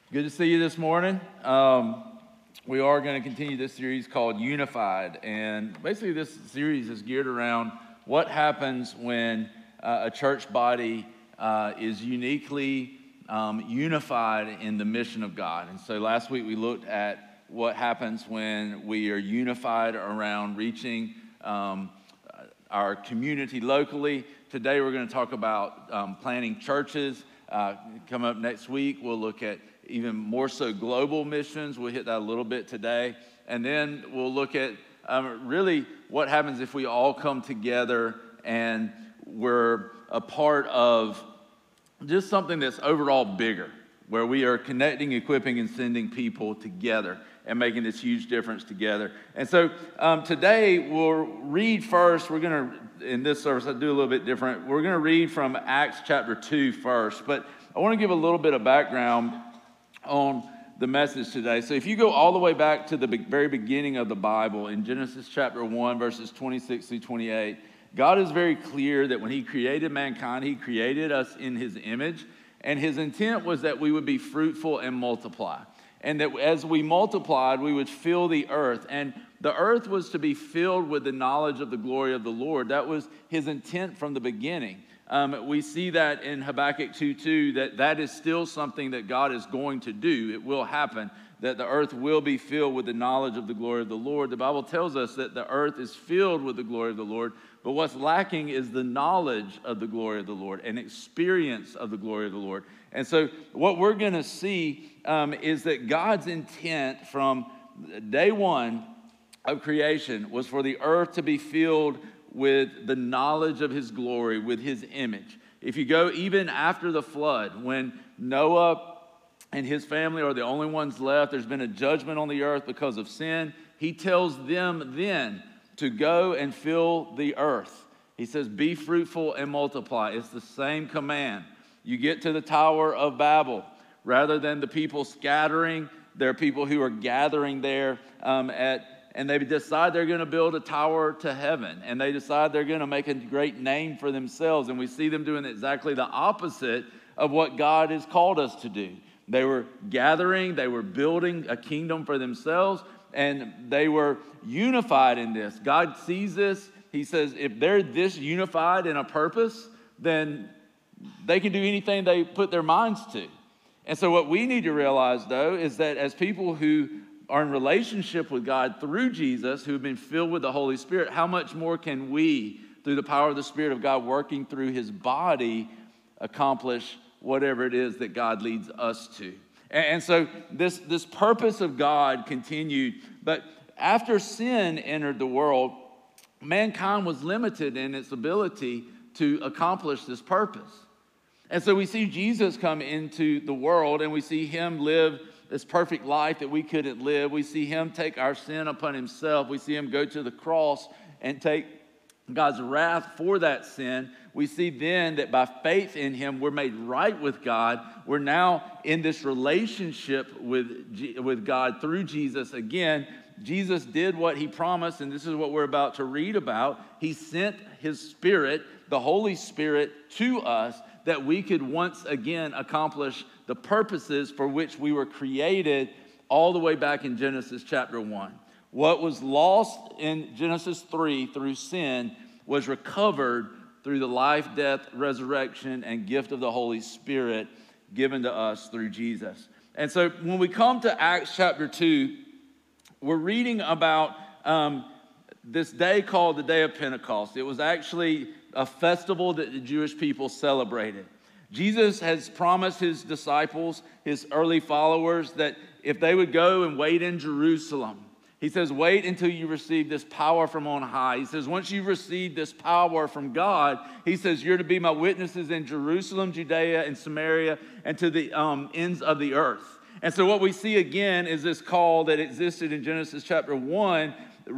Good to see you this morning. We are going to continue this series called Unified, and basically this series is geared around what happens when a church body is uniquely unified in the mission of God. And so last week we looked at what happens when we are unified around reaching our community locally. Today we're going to talk about planting churches. Come up next week, we'll look at even more so global missions. We'll hit that a little bit today. And then we'll look at really what happens if we all come together and we're a part of just something that's overall bigger, where we are connecting, equipping, and sending people together and making this huge difference together. And so today we'll read first. We're going to, in this service, I do a little bit different. We're going to read from Acts chapter 2 first. But I want to give a little bit of background on the message today. So if you go all the way back to the very beginning of the Bible, in Genesis chapter 1, verses 26 through 28, God is very clear that when he created mankind, he created us in his image, and his intent was that we would be fruitful and multiply. And that as we multiplied, we would fill the earth. And the earth was to be filled with the knowledge of the glory of the Lord. That was his intent from the beginning. We see that in Habakkuk 2:2, that is still something that God is going to do. It will happen, that the earth will be filled with the knowledge of the glory of the Lord. The Bible tells us that the earth is filled with the glory of the Lord, but what's lacking is the knowledge of the glory of the Lord and experience of the glory of the Lord. And so what we're going to see is that God's intent from day one of creation was for the earth to be filled with the knowledge of his glory, with his image. If you go even after the flood, when Noah and his family are the only ones left, there's been a judgment on the earth because of sin. He tells them then to go and fill the earth. He says, be fruitful and multiply. It's the same command. You get to the Tower of Babel. Rather than the people scattering, there are people who are gathering there and they decide they're going to build a tower to heaven. And they decide they're going to make a great name for themselves. And we see them doing exactly the opposite of what God has called us to do. They were gathering, they were building a kingdom for themselves, and they were unified in this. God sees this. He says, if they're this unified in a purpose, then they can do anything they put their minds to. And so what we need to realize, though, is that as people who are in relationship with God through Jesus, who have been filled with the Holy Spirit, how much more can we, through the power of the Spirit of God working through his body, accomplish whatever it is that God leads us to? And so this purpose of God continued, but after sin entered the world, mankind was limited in its ability to accomplish this purpose. And so we see Jesus come into the world, and we see him live this perfect life that we couldn't live. We see him take our sin upon himself. We see him go to the cross and take God's wrath for that sin. We see then that by faith in him, we're made right with God. We're now in this relationship with God through Jesus. Again, Jesus did what he promised, and this is what we're about to read about. He sent his Spirit, the Holy Spirit, to us that we could once again accomplish the purposes for which we were created all the way back in Genesis chapter 1. What was lost in Genesis 3 through sin was recovered through the life, death, resurrection, and gift of the Holy Spirit given to us through Jesus. And so when we come to Acts chapter 2, we're reading about this day called the Day of Pentecost. It was actually a festival that the Jewish people celebrated. Jesus has promised his disciples, his early followers, that if they would go and wait in Jerusalem, he says, wait until you receive this power from on high. He says, once you receive this power from God, he says, you're to be my witnesses in Jerusalem, Judea, and Samaria, and to the ends of the earth. And so what we see again is this call that existed in Genesis chapter 1,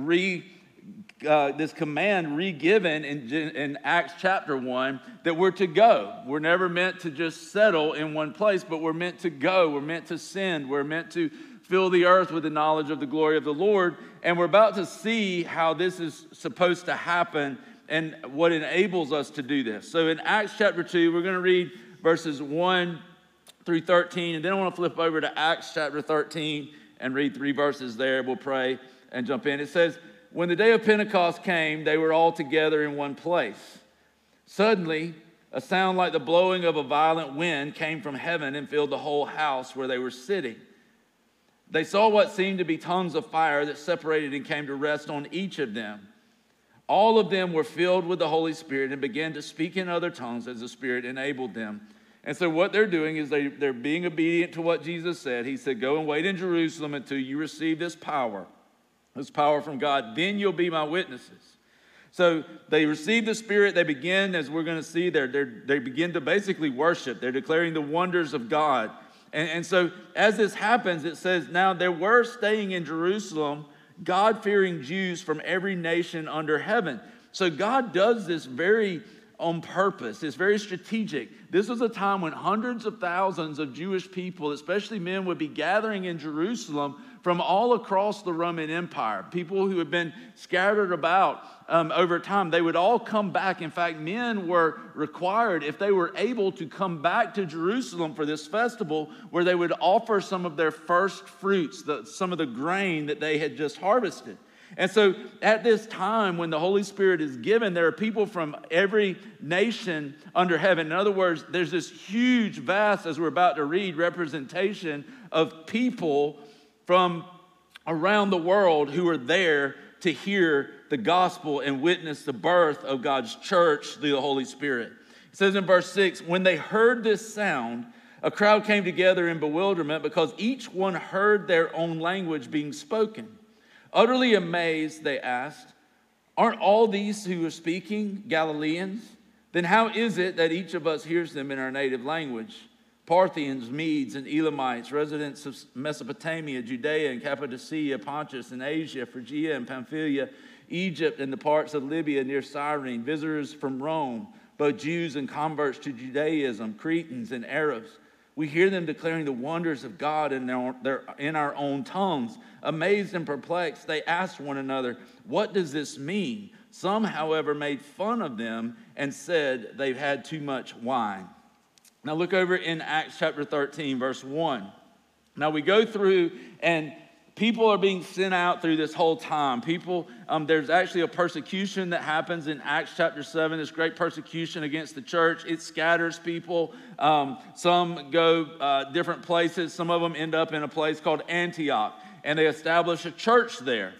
this command re-given in Acts chapter 1, that we're to go. We're never meant to just settle in one place, but we're meant to go. We're meant to send. We're meant to fill the earth with the knowledge of the glory of the Lord. And we're about to see how this is supposed to happen and what enables us to do this. So in Acts chapter 2, we're going to read verses 1 through 13. And then I want to flip over to Acts chapter 13 and read 3 verses there. We'll pray and jump in. It says, when the day of Pentecost came, they were all together in one place. Suddenly, a sound like the blowing of a violent wind came from heaven and filled the whole house where they were sitting. They saw what seemed to be tongues of fire that separated and came to rest on each of them. All of them were filled with the Holy Spirit and began to speak in other tongues as the Spirit enabled them. And so what they're doing is they're being obedient to what Jesus said. He said, go and wait in Jerusalem until you receive this power from God. Then you'll be my witnesses. So they receive the Spirit. They begin, as we're going to see there, they begin to basically worship. They're declaring the wonders of God. And so as this happens, it says, now there were staying in Jerusalem God-fearing Jews from every nation under heaven. So God does this very on purpose. It's very strategic. This was a time when hundreds of thousands of Jewish people, especially men, would be gathering in Jerusalem from all across the Roman Empire. People who had been scattered about over time. They would all come back. In fact, men were required, if they were able, to come back to Jerusalem for this festival where they would offer some of their first fruits, some of the grain that they had just harvested. And so at this time when the Holy Spirit is given, there are people from every nation under heaven. In other words, there's this huge, vast, as we're about to read, representation of people from around the world who are there to hear the gospel and witness the birth of God's church through the Holy Spirit. It says in verse 6, when they heard this sound, a crowd came together in bewilderment because each one heard their own language being spoken. Utterly amazed, they asked, aren't all these who are speaking Galileans? Then how is it that each of us hears them in our native language? Parthians, Medes, and Elamites, residents of Mesopotamia, Judea and Cappadocia, Pontus and Asia, Phrygia and Pamphylia, Egypt and the parts of Libya near Cyrene, visitors from Rome, both Jews and converts to Judaism, Cretans and Arabs. We hear them declaring the wonders of God in our own tongues. Amazed and perplexed, they asked one another, what does this mean? Some, however, made fun of them and said they've had too much wine. Now look over in Acts chapter 13, verse 1. Now we go through and people are being sent out through this whole time. There's actually a persecution that happens in Acts chapter 7, this great persecution against the church. It scatters people. Some go different places. Some of them end up in a place called Antioch, and they establish a church there.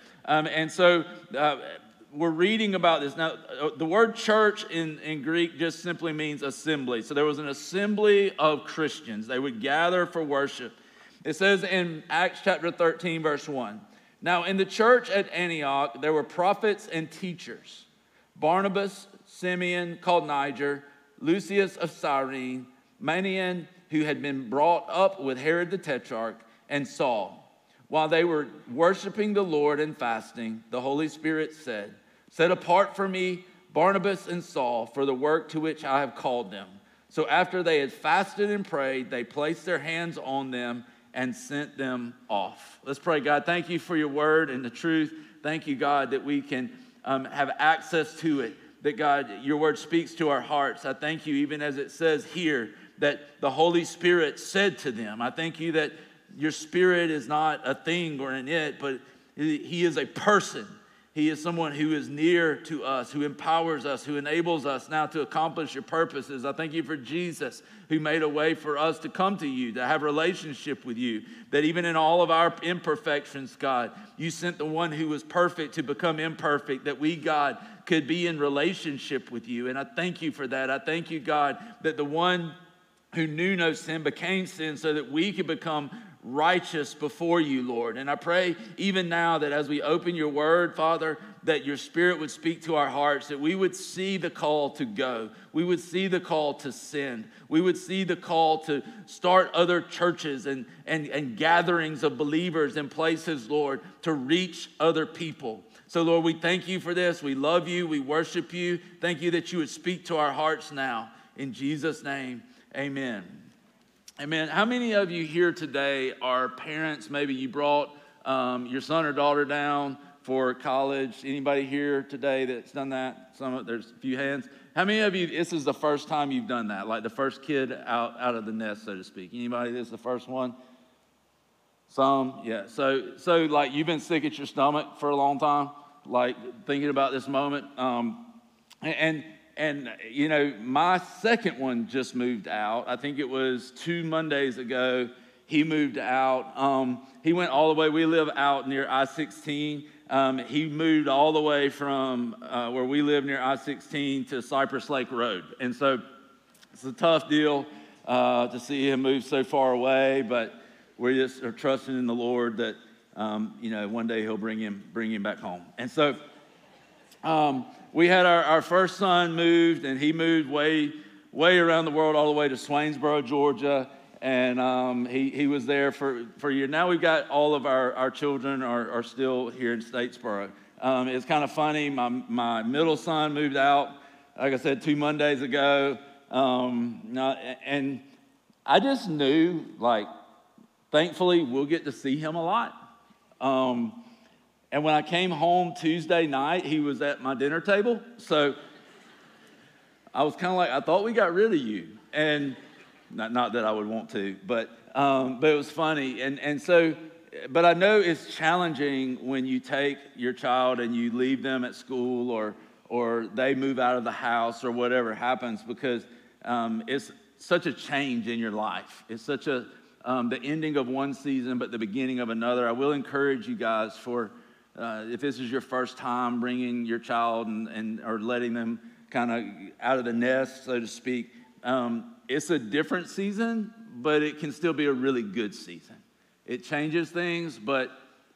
We're reading about this. Now, the word church in Greek just simply means assembly. So there was an assembly of Christians. They would gather for worship. It says in Acts chapter 13, verse 1, now in the church at Antioch, there were prophets and teachers, Barnabas, Simeon, called Niger, Lucius of Cyrene, Manaen, who had been brought up with Herod the Tetrarch, and Saul. While they were worshiping the Lord and fasting, the Holy Spirit said, set apart for me Barnabas and Saul for the work to which I have called them. So after they had fasted and prayed, they placed their hands on them and sent them off. Let's pray. God, thank you for your word and the truth. Thank you, God, that we can have access to it, that, God, your word speaks to our hearts. I thank you, even as it says here, that the Holy Spirit said to them. I thank you that your Spirit is not a thing or an it, but he is a person. He is someone who is near to us, who empowers us, who enables us now to accomplish your purposes. I thank you for Jesus, who made a way for us to come to you, to have a relationship with you, that even in all of our imperfections, God, you sent the one who was perfect to become imperfect, that we, God, could be in relationship with you. And I thank you for that. I thank you, God, that the one who knew no sin became sin so that we could become righteous before you, Lord. And I pray even now that as we open your word, Father, that your Spirit would speak to our hearts, that we would see the call to go. We would see the call to send. We would see the call to start other churches and gatherings of believers in places, Lord, to reach other people. So, Lord, we thank you for this. We love you. We worship you. Thank you that you would speak to our hearts now. In Jesus' name, amen. Amen. How many of you here today are parents? Maybe you brought your son or daughter down for college. Anybody here today that's done that? There's a few hands. How many of you, this is the first time you've done that, like the first kid out of the nest, so to speak? Anybody, this is the first one? Some, yeah. So like you've been sick at your stomach for a long time, like thinking about this moment. And you know, my second one just moved out. I think it was 2 Mondays ago. He moved out. He went all the way. We live out near I-16. He moved all the way from where we live near I-16 to Cypress Lake Road. And so it's a tough deal to see him move so far away, but we just are trusting in the Lord that, you know, one day he'll bring him back home. And so we had our first son moved, and he moved way around the world, all the way to Swainsboro, Georgia. And he was there for a year. Now we've got all of our children are still here in Statesboro. It's kind of funny. My middle son moved out, like I said, 2 Mondays ago. And I just knew, like, thankfully we'll get to see him a lot. And when I came home Tuesday night, he was at my dinner table. So I was kind of like, I thought we got rid of you. And not that I would want to, but it was funny. And so, but I know it's challenging when you take your child and you leave them at school or they move out of the house or whatever happens, because it's such a change in your life. It's such the ending of one season, but the beginning of another. I will encourage you guys if this is your first time bringing your child and or letting them kind of out of the nest, so to speak. It's a different season, but it can still be a really good season. It changes things, but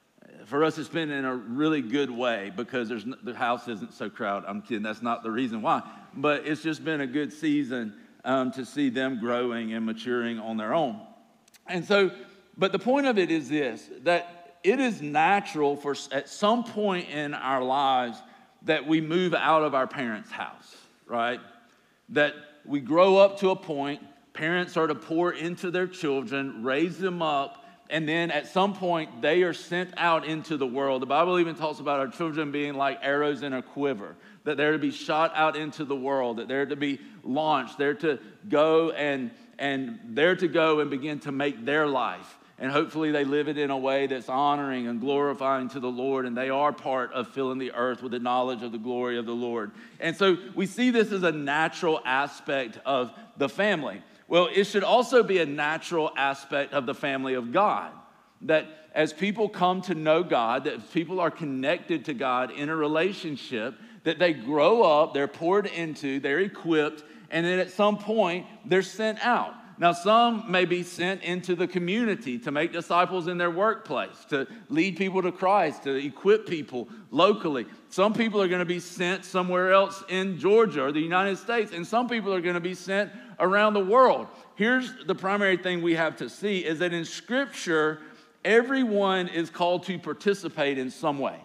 for us, it's been in a really good way because the house isn't so crowded. I'm kidding. That's not the reason why. But it's just been a good season to see them growing and maturing on their own. And so, but the point of it is this, that it is natural for at some point in our lives that we move out of our parents' house, right? That we grow up to a point, parents are to pour into their children, raise them up, and then at some point they are sent out into the world. The Bible even talks about our children being like arrows in a quiver, that they're to be shot out into the world, that they're to be launched, they're to go and they're to go and begin to make their life. And hopefully they live it in a way that's honoring and glorifying to the Lord, and they are part of filling the earth with the knowledge of the glory of the Lord. And so we see this as a natural aspect of the family. Well, it should also be a natural aspect of the family of God, that as people come to know God, that people are connected to God in a relationship, that they grow up, they're poured into, they're equipped, and then at some point they're sent out. Now, some may be sent into the community to make disciples in their workplace, to lead people to Christ, to equip people locally. Some people are going to be sent somewhere else in Georgia or the United States, and some people are going to be sent around the world. Here's the primary thing we have to see is that in Scripture, everyone is called to participate in some way.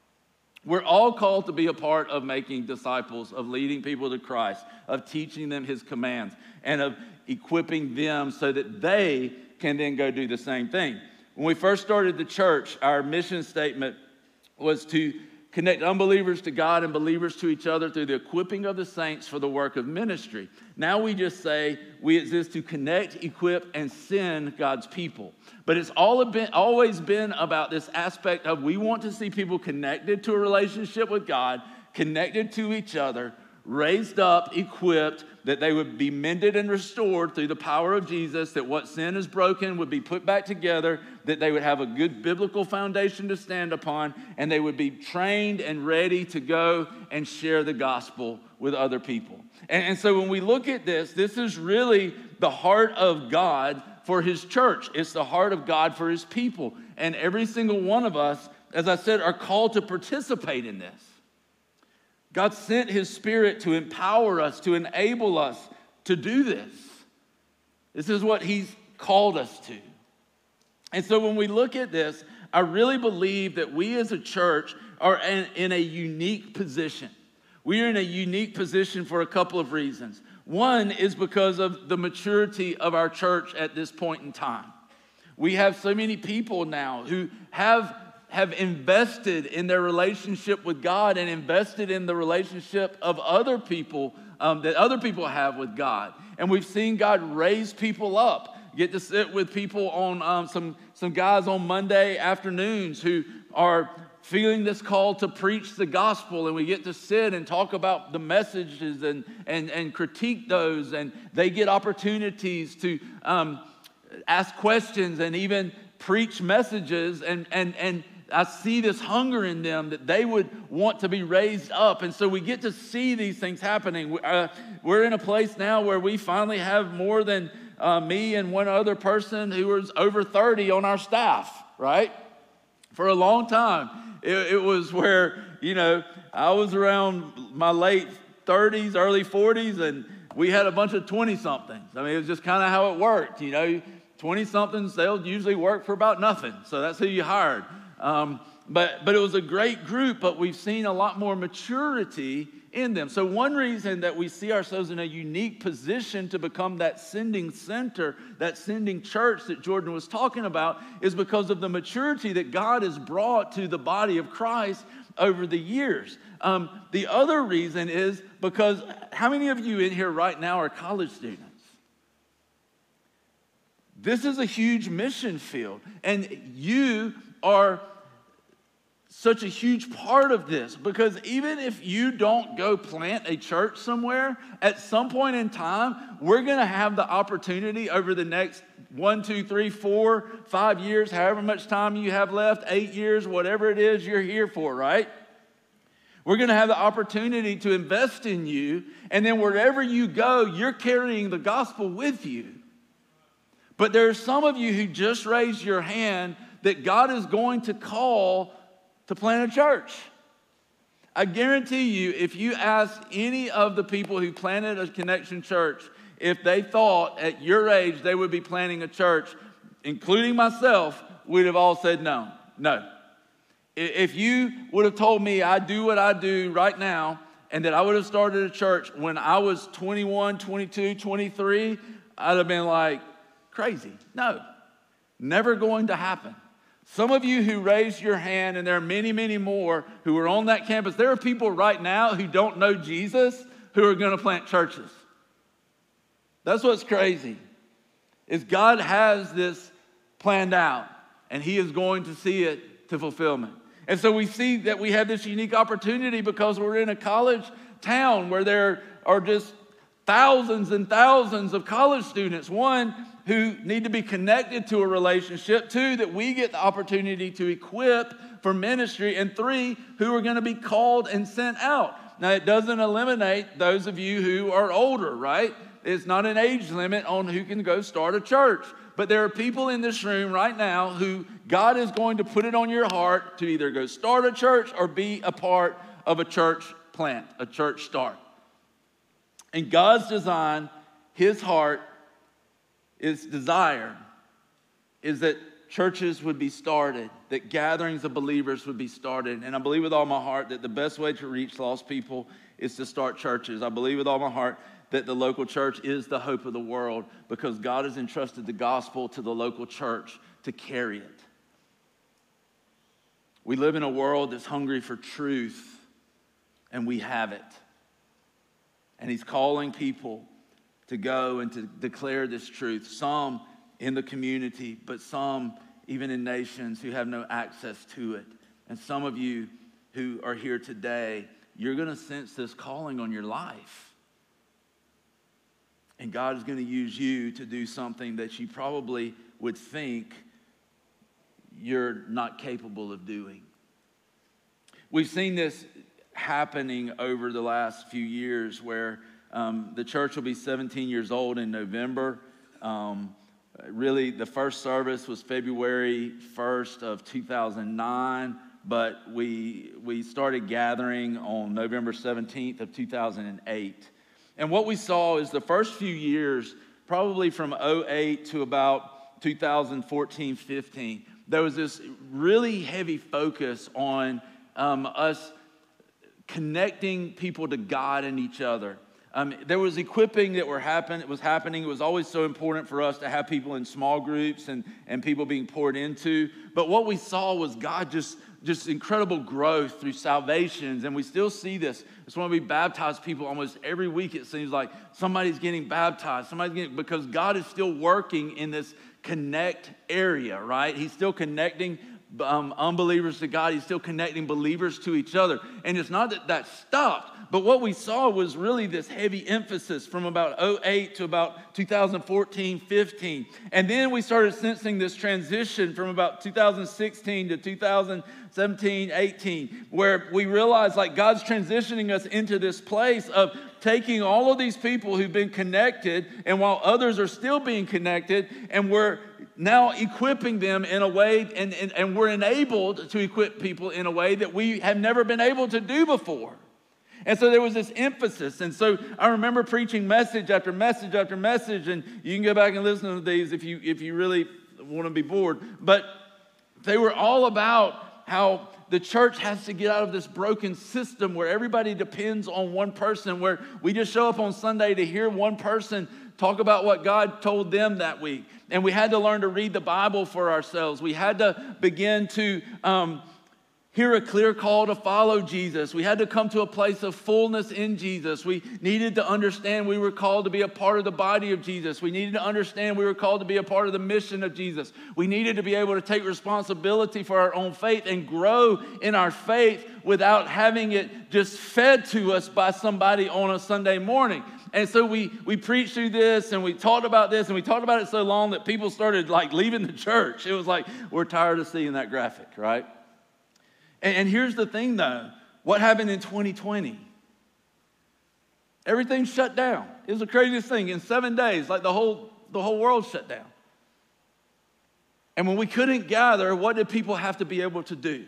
We're all called to be a part of making disciples, of leading people to Christ, of teaching them His commands, and of equipping them so that they can then go do the same thing. When we first started the church, our mission statement was to connect unbelievers to God and believers to each other through the equipping of the saints for the work of ministry. Now we just say we exist to connect, equip, and send God's people. But it's always been about this aspect of we want to see people connected to a relationship with God, connected to each other, raised up, equipped, that they would be mended and restored through the power of Jesus, that what sin is broken would be put back together, that they would have a good biblical foundation to stand upon, and they would be trained and ready to go and share the gospel with other people. And so when we look at this is really the heart of God for His church. It's the heart of God for His people. And every single one of us, as I said, are called to participate in this. God sent His Spirit to empower us, to enable us to do this. This is what He's called us to. And so when we look at this, I really believe that we as a church are in a unique position. We are in a unique position for a couple of reasons. One is because of the maturity of our church at this point in time. We have so many people now who have have invested in their relationship with God and invested in the relationship of other people that other people have with God. And we've seen God raise people up. Get to sit with people on some guys on Monday afternoons who are feeling this call to preach the gospel, and we get to sit and talk about the messages and critique those, and they get opportunities to ask questions and even preach messages, and I see this hunger in them that they would want to be raised up. And so we get to see these things happening. We're in a place now where we finally have more than me and one other person who was over 30 on our staff, right? For a long time, it was where, I was around my late 30s, early 40s, and we had a bunch of 20-somethings. I mean, it was just kind of how it worked, 20-somethings, they'll usually work for about nothing. So that's who you hired. But it was a great group, but we've seen a lot more maturity in them. So one reason that we see ourselves in a unique position to become that sending center, that sending church that Jordan was talking about, is because of the maturity that God has brought to the body of Christ over the years. The other reason is because how many of you in here right now are college students? This is a huge mission field, and you are such a huge part of this, because even if you don't go plant a church somewhere, at some point in time, we're going to have the opportunity over the next 1, 2, 3, 4, 5 years, however much time you have left, 8 years, whatever it is you're here for, right? We're going to have the opportunity to invest in you, and then wherever you go, you're carrying the gospel with you. But there are some of you who just raised your hand that God is going to call to plant a church. I guarantee you, if you ask any of the people who planted a Connection church, if they thought at your age they would be planting a church, including myself, we'd have all said no. No. If you would have told me I do what I do right now, and that I would have started a church when I was 21, 22, 23, I'd have been like, crazy. No, never going to happen. Some of you who raised your hand, and there are many, many more who are on that campus, there are people right now who don't know Jesus who are going to plant churches. That's what's crazy, is God has this planned out, and He is going to see it to fulfillment. And so we see that we have this unique opportunity because we're in a college town where there are just thousands and thousands of college students. One, who need to be connected to a relationship. 2, that we get the opportunity to equip for ministry. And 3, who are going to be called and sent out. Now, it doesn't eliminate those of you who are older, right? It's not an age limit on who can go start a church. But there are people in this room right now who God is going to put it on your heart to either go start a church or be a part of a church plant, a church start. And God's design, His heart, His desire is that churches would be started, that gatherings of believers would be started. And I believe with all my heart that the best way to reach lost people is to start churches. I believe with all my heart that the local church is the hope of the world, because God has entrusted the gospel to the local church to carry it. We live in a world that's hungry for truth, and we have it. And He's calling people to go and to declare this truth. Some in the community, but some even in nations who have no access to it. And some of you who are here today, you're going to sense this calling on your life. And God is going to use you to do something that you probably would think you're not capable of doing. We've seen this happening over the last few years where the church will be 17 years old in November. Really, the first service was February 1st of 2009, but we started gathering on November 17th of 2008. And what we saw is the first few years, probably from 2008 to about 2014, 15, there was this really heavy focus on us connecting people to God and each other. There was equipping that was happening. It was always so important for us to have people in small groups and people being poured into. But what we saw was God just incredible growth through salvations. And we still see this. It's when we baptize people almost every week. It seems like somebody's getting baptized. Because God is still working in this connect area, right? He's still connecting unbelievers to God. He's still connecting believers to each other. And it's not that stopped, but what we saw was really this heavy emphasis from about 2008 to about 2014, 15. And then we started sensing this transition from about 2016 to 2017, 18, where we realized like God's transitioning us into this place of taking all of these people who've been connected, and while others are still being connected, and we're now equipping them in a way, and we're enabled to equip people in a way that we have never been able to do before. And so there was this emphasis. And so I remember preaching message after message after message, and you can go back and listen to these if you really want to be bored. But they were all about how the church has to get out of this broken system where everybody depends on one person, where we just show up on Sunday to hear one person talk about what God told them that week. And we had to learn to read the Bible for ourselves. We had to begin to hear a clear call to follow Jesus. We had to come to a place of fullness in Jesus. We needed to understand we were called to be a part of the body of Jesus. We needed to understand we were called to be a part of the mission of Jesus. We needed to be able to take responsibility for our own faith and grow in our faith without having it just fed to us by somebody on a Sunday morning. And so we preached through this, and we talked about this, and we talked about it so long that people started like leaving the church. It was like, we're tired of seeing that graphic, right? And here's the thing, though. What happened in 2020? Everything shut down. It was the craziest thing. In 7 days, like the whole world shut down. And when we couldn't gather, what did people have to be able to do?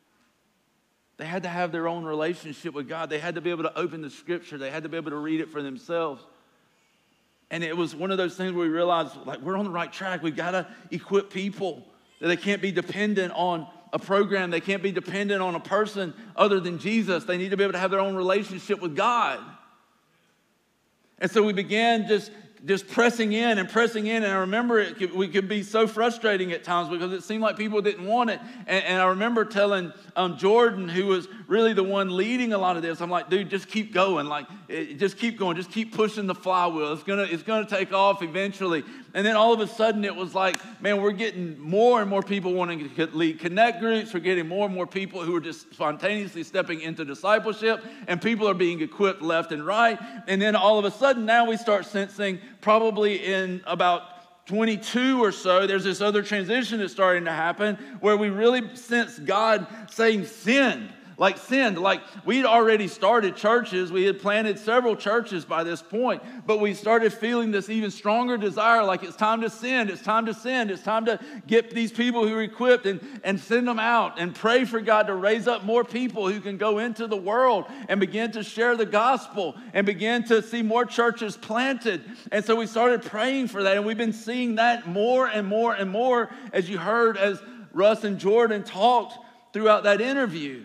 They had to have their own relationship with God. They had to be able to open the Scripture. They had to be able to read it for themselves. And it was one of those things where we realized, like, we're on the right track. We've got to equip people that they can't be dependent on a program. They can't be dependent on a person other than Jesus. They need to be able to have their own relationship with God. And so we began just pressing in. And I remember we could be so frustrating at times because it seemed like people didn't want it. And I remember telling Jordan, who was really the one leading a lot of this, I'm like, dude, just keep going. Like, just keep going. Just keep pushing the flywheel. It's gonna take off eventually. And then all of a sudden it was like, man, we're getting more and more people wanting to lead connect groups. We're getting more and more people who are just spontaneously stepping into discipleship, and people are being equipped left and right. And then all of a sudden now we start sensing, probably in about 22 or so, there's this other transition that's starting to happen where we really sense God saying send. Like we'd already started churches. We had planted several churches by this point, but we started feeling this even stronger desire, like it's time to send, it's time to send, it's time to get these people who are equipped and send them out and pray for God to raise up more people who can go into the world and begin to share the gospel and begin to see more churches planted. And so we started praying for that, and we've been seeing that more and more and more, as you heard as Russ and Jordan talked throughout that interview.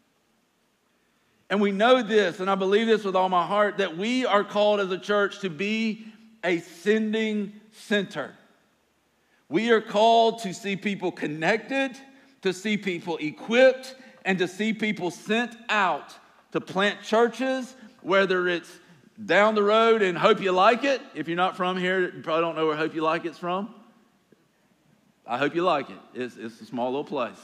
And we know this, and I believe this with all my heart, that we are called as a church to be a sending center. We are called to see people connected, to see people equipped, and to see people sent out to plant churches, whether it's down the road in Hope You Like It. If you're not from here, you probably don't know where Hope You Like It's from. I hope you like it. It's a small little place.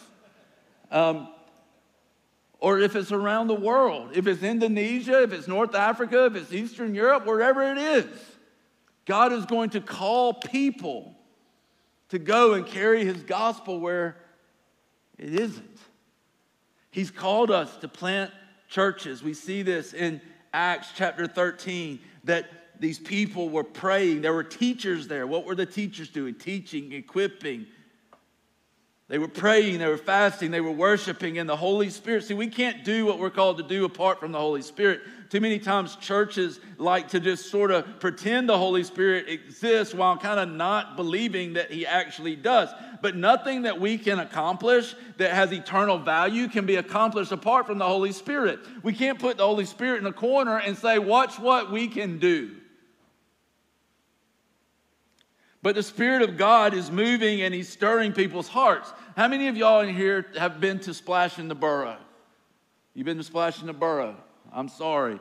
Or if it's around the world, if it's Indonesia, if it's North Africa, if it's Eastern Europe, wherever it is, God is going to call people to go and carry his gospel where it isn't. He's called us to plant churches. We see this in Acts chapter 13, that these people were praying. There were teachers there. What were the teachers doing? Teaching, equipping. They were praying, they were fasting, they were worshiping in the Holy Spirit. See, we can't do what we're called to do apart from the Holy Spirit. Too many times churches like to just sort of pretend the Holy Spirit exists while kind of not believing that he actually does. But nothing that we can accomplish that has eternal value can be accomplished apart from the Holy Spirit. We can't put the Holy Spirit in a corner and say, watch what we can do. But the Spirit of God is moving and He's stirring people's hearts. How many of y'all in here have been to Splash in the Borough? You've been to Splash in the Borough? I'm sorry.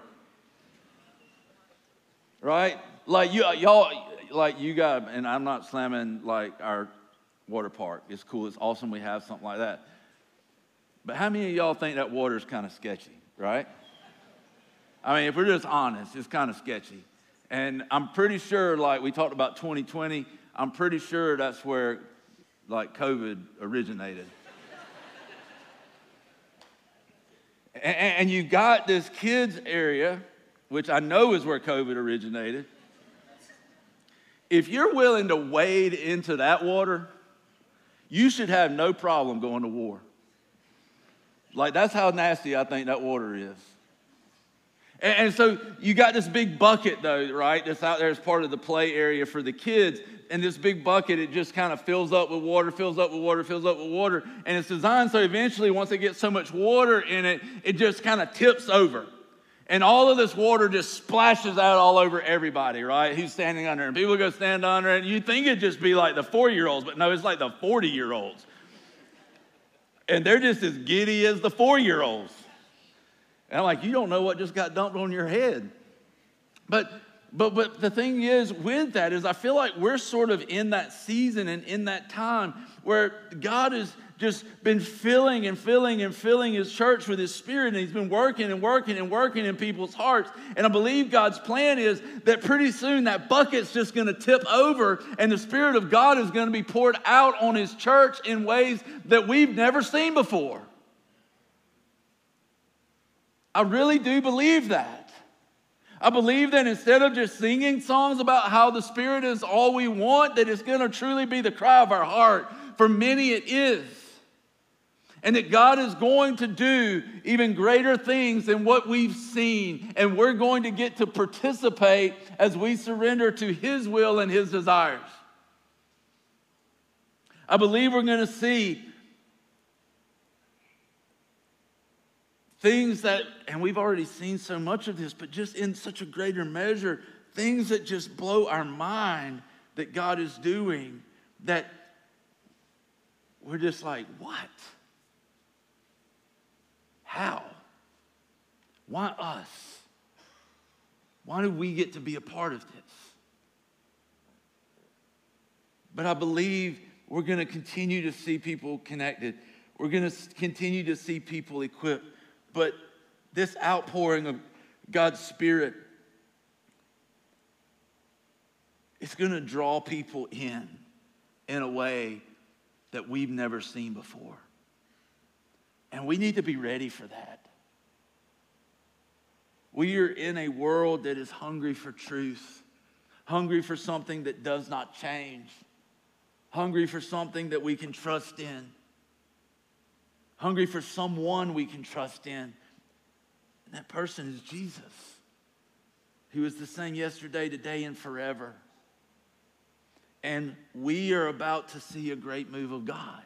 Right? Like y'all, like you got, and I'm not slamming like our water park. It's cool. It's awesome we have something like that. But how many of y'all think that water is kind of sketchy, right? I mean, if we're just honest, it's kind of sketchy. And I'm pretty sure, like we talked about 2020, I'm pretty sure that's where like COVID originated. And you got this kids area, which I know is where COVID originated. If you're willing to wade into that water, you should have no problem going to war. Like, that's how nasty I think that water is. And so you got this big bucket, though, right, that's out there as part of the play area for the kids. And this big bucket, it just kind of fills up with water, fills up with water, fills up with water. And it's designed so eventually, once it gets so much water in it, it just kind of tips over. And all of this water just splashes out all over everybody, right, who's standing under it. And people go stand under it. And you'd think it'd just be like the 4-year-olds, but no, it's like the 40-year-olds. And they're just as giddy as the 4-year-olds. And I'm like, you don't know what just got dumped on your head. But the thing is with that is I feel like we're sort of in that season and in that time where God has just been filling and filling and filling His church with His Spirit, and He's been working and working and working in people's hearts. And I believe God's plan is that pretty soon that bucket's just going to tip over, and the Spirit of God is going to be poured out on His church in ways that we've never seen before. I really do believe that. I believe that instead of just singing songs about how the Spirit is all we want, that it's going to truly be the cry of our heart. For many it is. And that God is going to do even greater things than what we've seen. And we're going to get to participate as we surrender to His will and His desires. I believe we're going to see things that, and we've already seen so much of this, but just in such a greater measure, things that just blow our mind that God is doing, that we're just like, what? How? Why us? Why do we get to be a part of this? But I believe we're going to continue to see people connected. We're going to continue to see people equipped. But this outpouring of God's Spirit is going to draw people in a way that we've never seen before. And we need to be ready for that. We are in a world that is hungry for truth, hungry for something that does not change, hungry for something that we can trust in, hungry for someone we can trust in. And that person is Jesus, who is the same yesterday, today, and forever. And we are about to see a great move of God.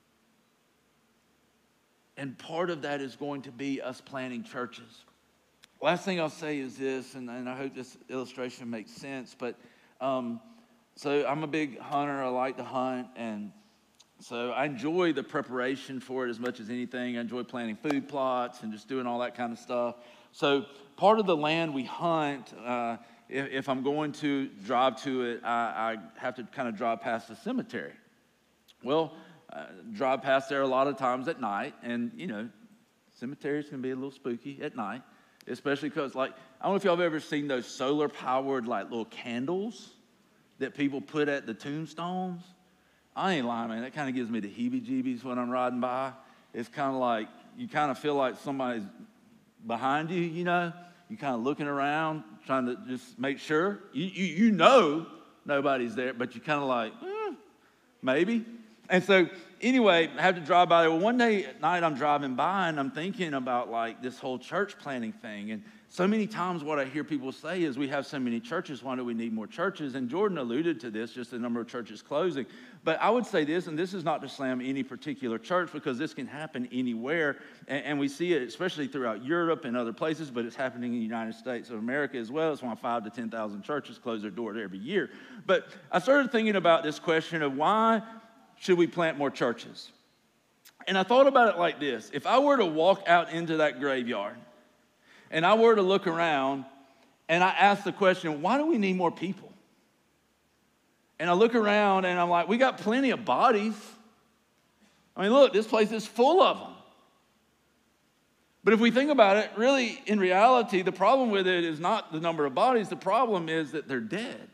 And part of that is going to be us planting churches. Last thing I'll say is this, and I hope this illustration makes sense, but so I'm a big hunter. I like to hunt, and so I enjoy the preparation for it as much as anything. I enjoy planting food plots and just doing all that kind of stuff. So part of the land we hunt, if I'm going to drive to it, I have to kind of drive past the cemetery. Well, drive past there a lot of times at night, and you know, cemeteries can be a little spooky at night, especially because, like, I don't know if y'all have ever seen those solar-powered like little candles that people put at the tombstones. I ain't lying, man. That kind of gives me the heebie-jeebies when I'm riding by. It's kind of like, you kind of feel like somebody's behind you, you know? You kind of looking around, trying to just make sure. You know nobody's there, but you kind of like, maybe. And so, anyway, I have to drive by there. Well, one day at night, I'm driving by, and I'm thinking about, like, this whole church planting thing. And so many times what I hear people say is, we have so many churches, why do we need more churches? And Jordan alluded to this, just the number of churches closing. But I would say this, and this is not to slam any particular church because this can happen anywhere. And we see it especially throughout Europe and other places, but it's happening in the United States of America as well. That's why 5,000 to 10,000 churches close their doors every year. But I started thinking about this question of why should we plant more churches? And I thought about it like this. If I were to walk out into that graveyard and I were to look around and I ask the question, why do we need more people? And I look around and I'm like, we got plenty of bodies. I mean, look, this place is full of them. But if we think about it, really, in reality, the problem with it is not the number of bodies. The problem is that they're dead.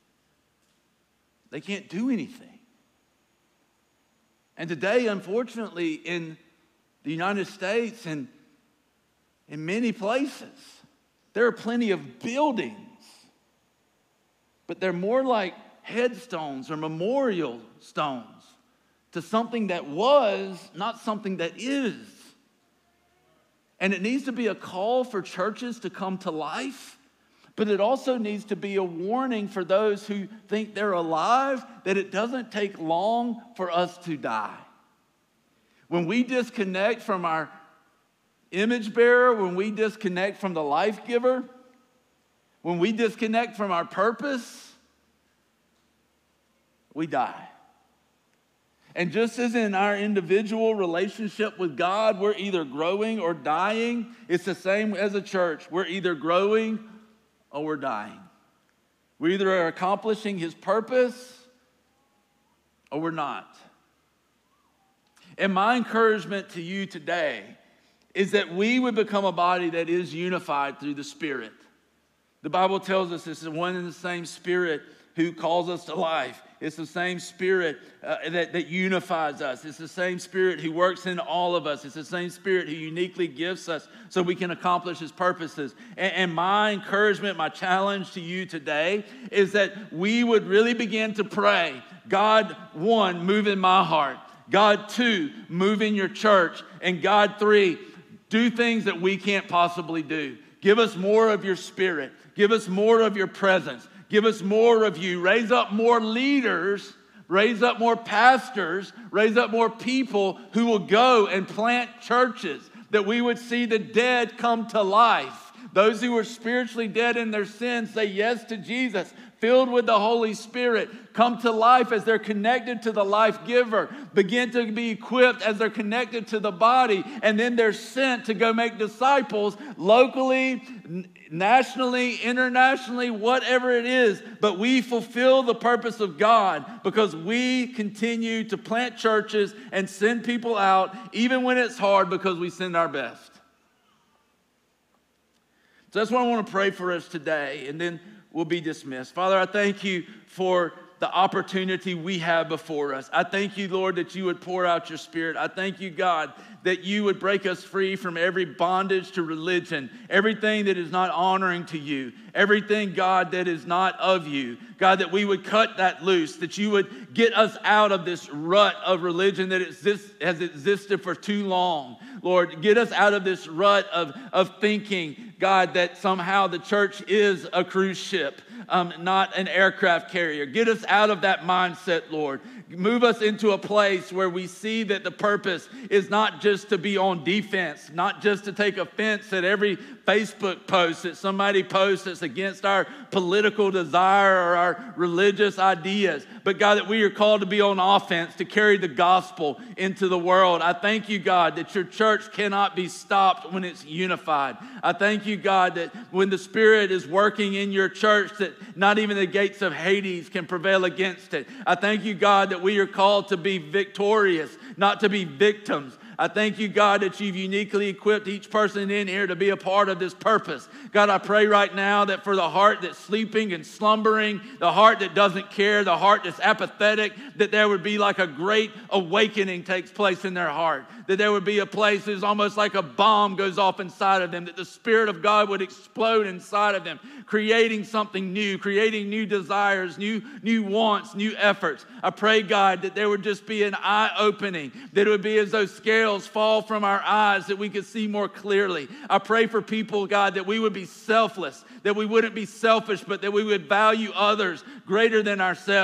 They can't do anything. And today, unfortunately, in the United States and in many places, there are plenty of buildings, but they're more like headstones or memorial stones to something that was, not something that is. And it needs to be a call for churches to come to life, but it also needs to be a warning for those who think they're alive that it doesn't take long for us to die. When we disconnect from our image bearer, when we disconnect from the life giver, when we disconnect from our purpose, we die. And just as in our individual relationship with God, we're either growing or dying, it's the same as a church. We're either growing or we're dying. We either are accomplishing His purpose or we're not. And my encouragement to you today is that we would become a body that is unified through the Spirit. The Bible tells us it's the one and the same Spirit who calls us to life. It's the same Spirit that unifies us. It's the same Spirit who works in all of us. It's the same Spirit who uniquely gifts us so we can accomplish His purposes. And my encouragement, my challenge to you today is that we would really begin to pray, God, 1, move in my heart. God, 2, move in your church. And God, 3, do things that we can't possibly do. Give us more of your Spirit. Give us more of your presence. Give us more of you. Raise up more leaders. Raise up more pastors. Raise up more people who will go and plant churches. That we would see the dead come to life. Those who are spiritually dead in their sins say yes to Jesus, filled with the Holy Spirit, come to life as they're connected to the life giver, begin to be equipped as they're connected to the body, and then they're sent to go make disciples locally, nationally, internationally, whatever it is. But we fulfill the purpose of God because we continue to plant churches and send people out, even when it's hard, because we send our best. So that's what I want to pray for us today, and then we'll be dismissed. Father, I thank you for the opportunity we have before us. I thank you, Lord, that you would pour out your Spirit. I thank you, God, that you would break us free from every bondage to religion, everything that is not honoring to you, everything, God, that is not of you. God, that we would cut that loose, that you would get us out of this rut of religion that has existed for too long. Lord, get us out of this rut of thinking, God, that somehow the church is a cruise ship, not an aircraft carrier. Get us out of that mindset, Lord. Move us into a place where we see that the purpose is not just to be on defense, not just to take offense at every Facebook post that somebody posts that's against our political desire or our religious ideas, but God, that we are called to be on offense, to carry the gospel into the world. I thank you, God, that your church cannot be stopped when it's unified. I thank you, God, that when the Spirit is working in your church, that not even the gates of Hades can prevail against it. I thank you, God, that we are called to be victorious, not to be victims. I thank you, God, that you've uniquely equipped each person in here to be a part of this purpose. God, I pray right now that for the heart that's sleeping and slumbering, the heart that doesn't care, the heart that's apathetic, that there would be like a great awakening takes place in their heart. That there would be a place that's almost like a bomb goes off inside of them, that the Spirit of God would explode inside of them, creating something new, creating new desires, new wants, new efforts. I pray, God, that there would just be an eye-opening, that it would be as though scales fall from our eyes, that we could see more clearly. I pray for people, God, that we would be selfless, that we wouldn't be selfish, but that we would value others greater than ourselves.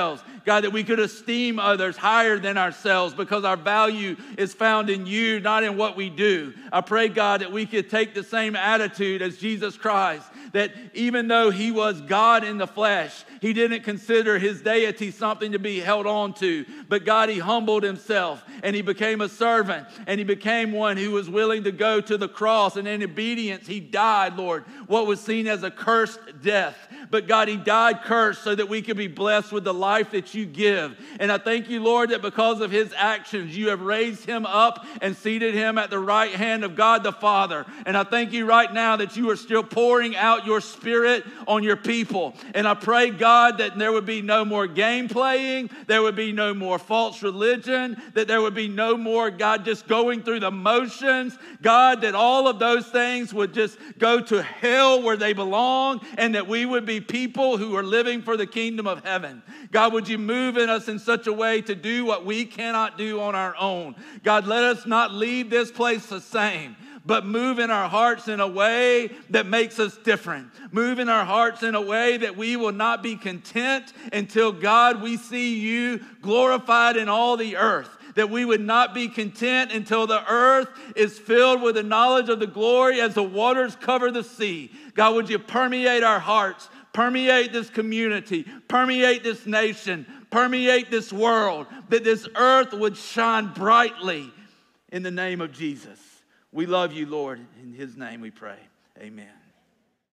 God, that we could esteem others higher than ourselves because our value is found in you, not in what we do. I pray, God, that we could take the same attitude as Jesus Christ, that even though he was God in the flesh, he didn't consider his deity something to be held on to. But God, he humbled himself and he became a servant and he became one who was willing to go to the cross. And in obedience, he died, Lord, what was seen as a cursed death. But God, he died cursed so that we could be blessed with the life that you give. And I thank you, Lord, that because of his actions, you have raised him up and seated him at the right hand of God the Father. And I thank you right now that you are still pouring out your Spirit on your people. And I pray, God, that there would be no more game playing, there would be no more false religion, that there would be no more, God, just going through the motions. God, that all of those things would just go to hell where they belong, and that we would be people who are living for the kingdom of heaven. God, would you move in us in such a way to do what we cannot do on our own? God, let us not leave this place the same, but move in our hearts in a way that makes us different. Move in our hearts in a way that we will not be content until, God, we see you glorified in all the earth. That we would not be content until the earth is filled with the knowledge of the glory as the waters cover the sea. God, would you permeate our hearts, permeate this community, permeate this nation, permeate this world, that this earth would shine brightly in the name of Jesus. We love you, Lord. In his name we pray. Amen.